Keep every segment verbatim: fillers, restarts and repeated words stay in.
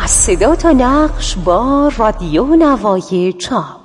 از صدا تا نقش با رادیو نوای چاپ.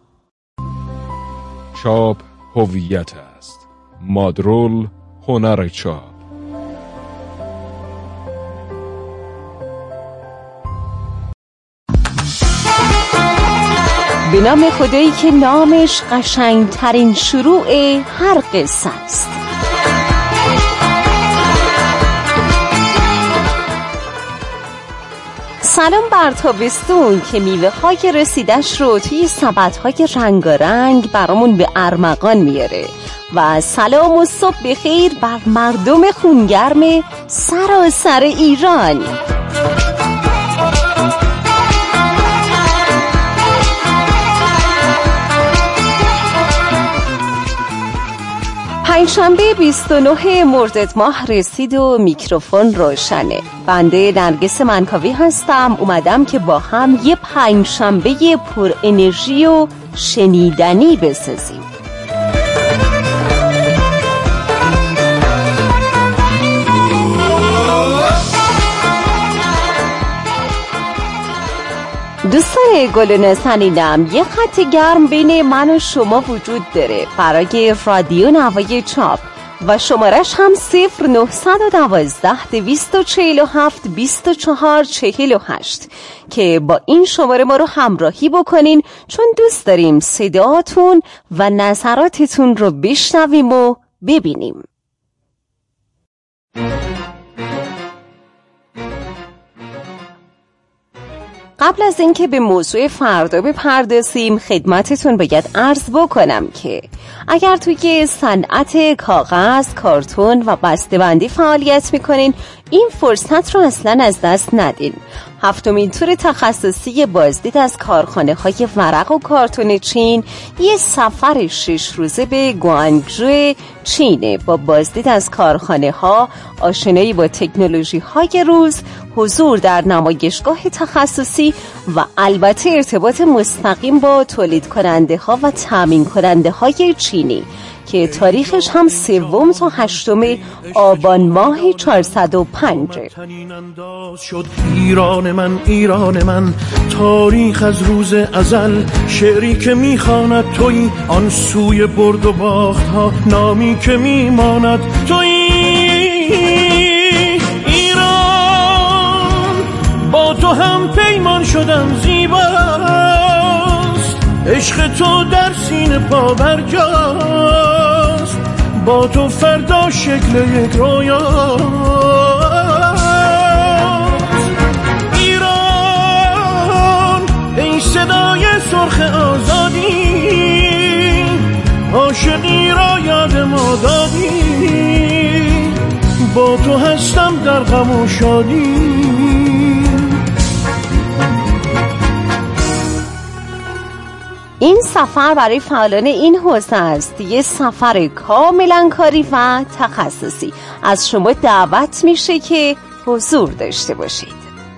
چاپ هویت است، مادرول هنر چاپ. به نام خدایی که نامش قشنگترین شروع هر قصه است. سلام بر تابستون که میوه های رسیدش رو توی سبد های رنگارنگ برامون به ارمغان میاره و سلام و صبح بخیر بر مردم خونگرم سراسر ایران. پنجشنبه بیست و نه مرداد ماه رسید و میکروفون روشنه. بنده نرگس منکاوی هستم، اومدم که با هم یه پنجشنبه پر انرژی و شنیدنی بسازیم. دوستان گل و نازنینم، یه خط گرم بین من و شما وجود داره برای رادیو نوای چاپ و شمارش هم صفر نهصد و دوازده دویست و چهل و هفت بیست و چهار چهل و هشت که با این شماره ما رو همراهی بکنین، چون دوست داریم صداتون و نظراتتون رو بشنویم و ببینیم. قبل از اینکه به موضوع فردا بپردازیم، خدمتتون باید عرض بکنم که اگر توی صنعت کاغذ، کارتون و بسته‌بندی فعالیت میکنین، این فرصت رو اصلا از دست ندین. هفتمین تور تخصصی بازدید از کارخانه های ورق و کارتون چین یه سفر شش روزه به گوانگژو چینه با بازدید از کارخانه ها، آشنایی با تکنولوژی های روز، حضور در نمایشگاه تخصصی و البته ارتباط مستقیم با تولید کننده ها و تامین کننده های چینی که تاریخش هم سوم تا هشتم آبان ماه چهارصد و پنج. شد ایران من، ایران من، تاریخ از روز ازل، شعری که میخواند تویی، آن سوی برد و باخت ها نامی که میماند تویی. ایران با تو هم پیمان شدم زیباست، عشق تو در سینه پا برجاست، با تو فردا شکل یک رویاست. ایران ای صدای سرخ آزادی، عاشقی را یاد ما دادی، با تو هستم در غم و شادی. این سفر برای فعالان این حوزه است، یه سفر کاملا کاری و تخصصی. از شما دعوت میشه که حضور داشته باشید.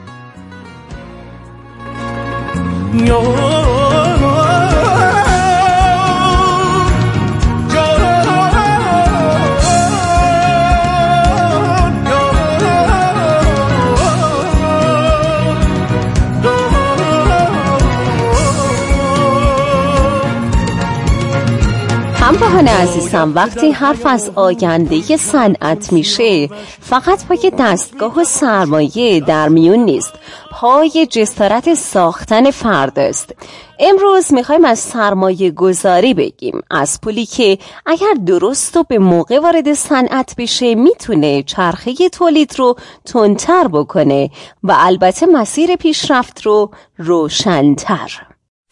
همراهان عزیزم، وقتی حرف از آینده صنعت میشه، فقط پای دستگاه و سرمایه در میون نیست، پای جسارت ساختن فرداست. امروز میخوایم از سرمایه گذاری بگیم، از پولی که اگر درست و به موقع وارد صنعت بشه میتونه چرخه تولید رو تندتر بکنه و البته مسیر پیشرفت رو روشن‌تر.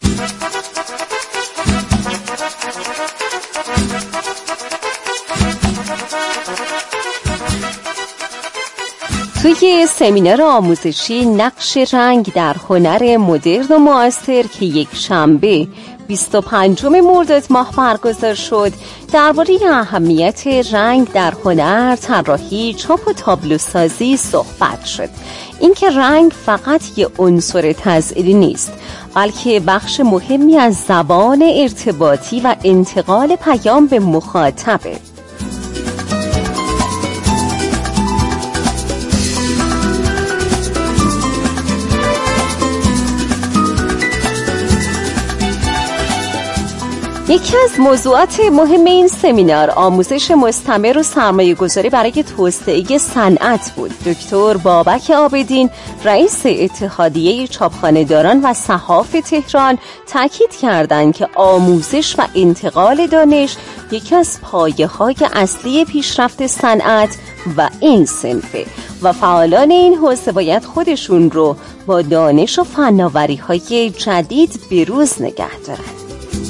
توی سمینار آموزشی نقش رنگ در هنر مدرن و معاصر که یک شنبه بیست و پنجم مرداد ماه برگزار شد، درباره اهمیت رنگ در هنر، طراحی، چاپ و تابلوسازی صحبت شد. اینکه رنگ فقط یه عنصر تزئینی نیست، بلکه بخش مهمی از زبان ارتباطی و انتقال پیام به مخاطبه. یکی از موضوعات مهم این سمینار آموزش مستمر و سرمایه گذاری برای توسعه صنعت بود. دکتر بابک عابدین رئیس اتحادیه چاپخانه‌داران و صحاف تهران تاکید کردند که آموزش و انتقال دانش یکی از پایه‌های اصلی پیشرفت صنعت و این صنفه و فعالان این حوزه باید خودشون رو با دانش و فناوری‌های جدید بروز نگه دارند.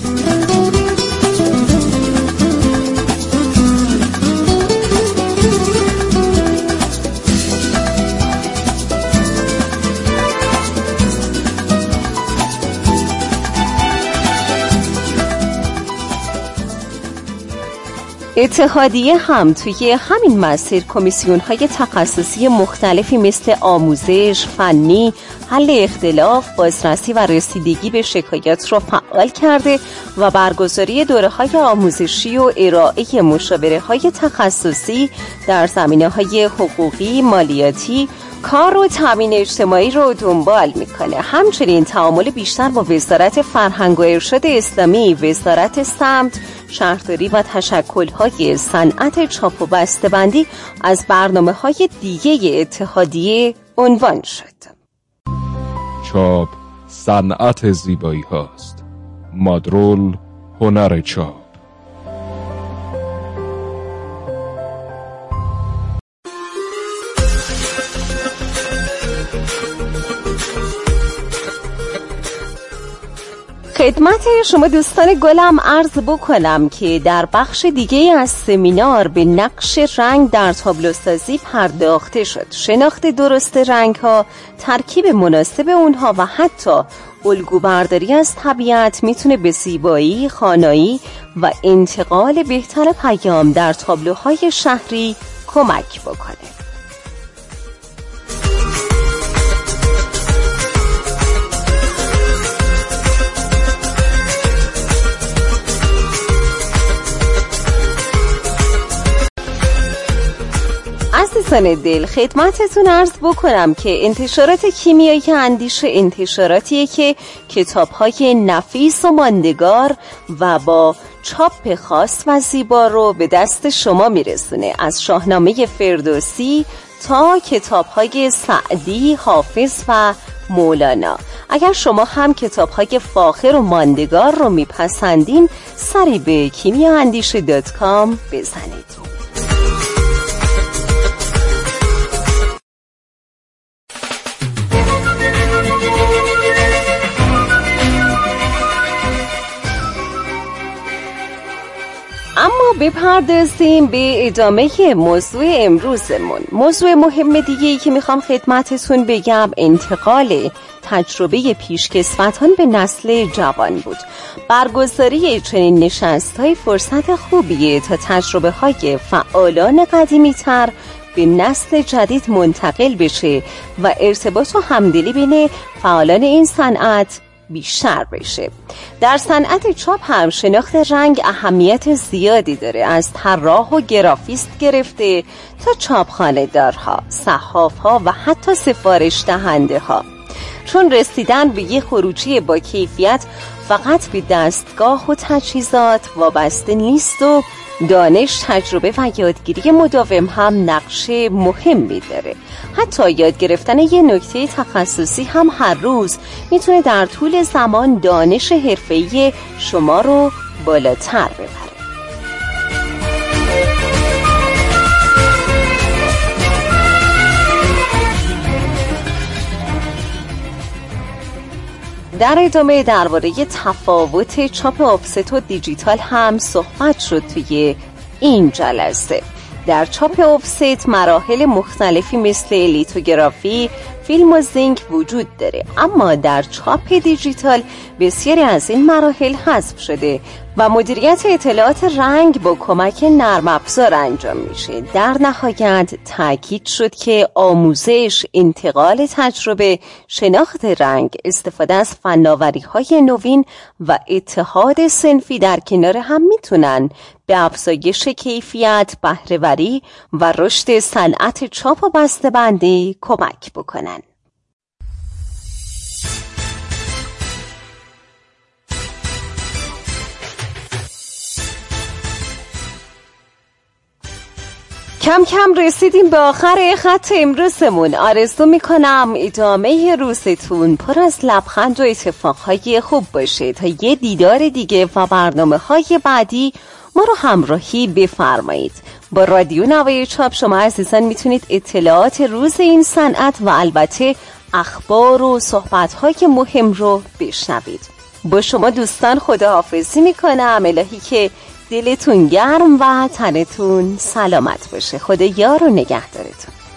اتحادیه هم توی همین مسیر کمیسیون‌های تخصصی مختلفی مثل آموزش، فنی، حل اختلاف، بازرسی و رسیدگی به شکایات رو فعال کرده و برگزاری دوره‌های آموزشی و ارائه مشاوره‌های تخصصی در زمینه‌های حقوقی، مالیاتی، کار و تامین اجتماعی رو دنبال میکنه. همچنین تعامل بیشتر با وزارت فرهنگ و ارشاد اسلامی، وزارت سمت، شهرداری و تشکل‌های صنعت چاپ و بسته‌بندی از برنامه‌های دیگه اتحادیه عنوان شد. چاپ صنعت زیبایی هاست. مادرول هنر چاپ. خدمت شما دوستان گلم عرض بکنم که در بخش دیگه از سمینار به نقش رنگ در تابلوسازی پرداخته شد. شناخت درست رنگ ها، ترکیب مناسب اونها و حتی الگوبرداری از طبیعت میتونه به زیبایی خوانایی و انتقال بهتر پیام در تابلوهای شهری کمک بکنه. عزیزان دل، خدمتتون عرض بکنم که انتشارات کیمیایی اندیشه انتشاراتیه که کتاب‌های نفیس و ماندگار و با چاپ خاص و زیبا رو به دست شما میرسونه، از شاهنامه فردوسی تا کتاب‌های سعدی، حافظ و مولانا. اگر شما هم کتاب‌های فاخر و ماندگار رو میپسندین، سری به کیمیا اندیشه دات کام بزنید. اما بپردازیم به ادامه موضوع امروزمون. موضوع مهم دیگه‌ای که میخوام خدمتتون بگم انتقال تجربه پیشکسوتان به نسل جوان بود. برگزاری چنین نشست‌های فرصت خوبیه تا تجربه های فعالان قدیمی تر به نسل جدید منتقل بشه و ارتباط و همدلی بین فعالان این صنعت بیشتر بشه. در صنعت چاپ هم شناخت رنگ اهمیت زیادی داره، از طراح و گرافیست گرفته تا چاپخانه دارها، صحاف‌ها و حتی سفارش دهنده ها. چون رسیدن به یه خروجی با کیفیت فقط به دستگاه و تجهیزات وابسته نیست و دانش، تجربه و یادگیری مداوم هم نقش مهمی داره. حتی یاد گرفتن یه نکته تخصصی هم هر روز میتونه در طول زمان دانش حرفه‌ای شما رو بالاتر ببره. در ادامه درباره تفاوت چاپ آفست و دیجیتال هم صحبت شد توی این جلسه. در چاپ آفست مراحل مختلفی مثل لیتوگرافی، فیلم و زینک وجود داره، اما در چاپ دیجیتال بسیاری از این مراحل حذف شده و مدیریت اطلاعات رنگ با کمک نرم افزار انجام میشه. در نهایت تاکید شد که آموزش، انتقال تجربه، شناخت رنگ، استفاده از فناوری‌های نوین و اتحاد صنفی در کنار هم میتونن به افزایش کیفیت، بهره‌وری و رشد صنعت چاپ و بسته‌بندی کمک بکنن. کم کم رسیدیم به آخر خط امروزمون. آرزو میکنم ادامه روزتون پر از لبخند و اتفاقهای خوب باشه تا یه دیدار دیگه و برنامه های بعدی ما رو همراهی بفرمایید. با رادیو نوای چاپ شما عزیزان میتونید اطلاعات روز این صنعت و البته اخبار و صحبت‌های مهم رو بشنوید. با شما دوستان خداحافظی میکنم. الهی که دلتون گرم و تنتون سلامت باشه. خدا یار و نگهدارتون.